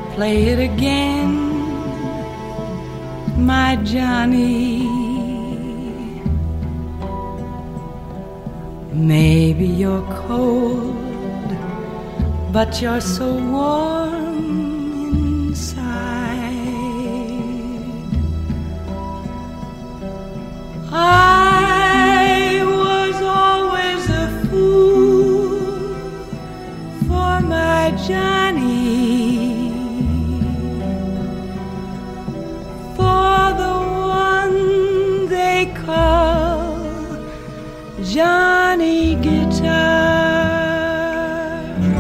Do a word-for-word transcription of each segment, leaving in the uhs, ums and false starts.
Play it again, my Johnny. Maybe you're cold, but you're so warm inside. I was always a fool for my Johnny, for the one they call Johnny Guitar.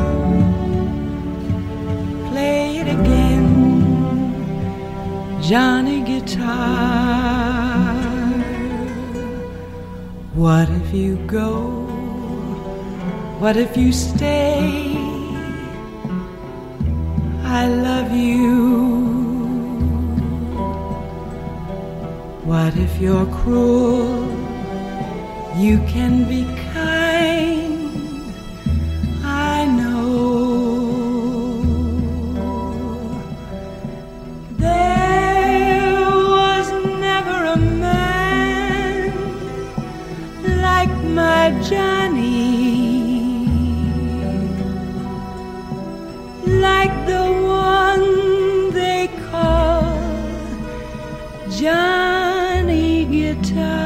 Play it again, Johnny Guitar. What if you go? What if you stay? I love you. What if you're cruel? You can be kind, I know. There was never a man like my Johnny, like the one they call Johnny Guitar.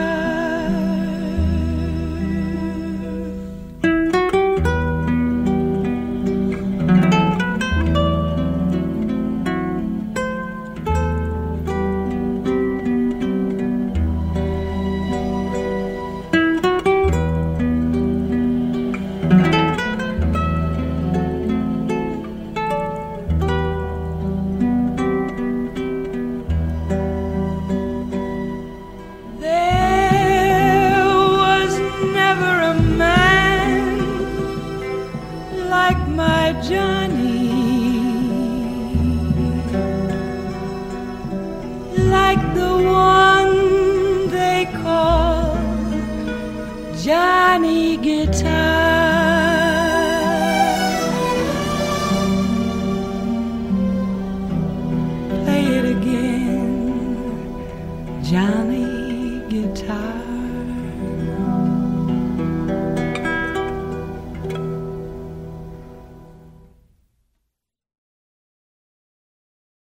Like my Johnny, like the one they call Johnny Guitar. Play it again, Johnny Guitar.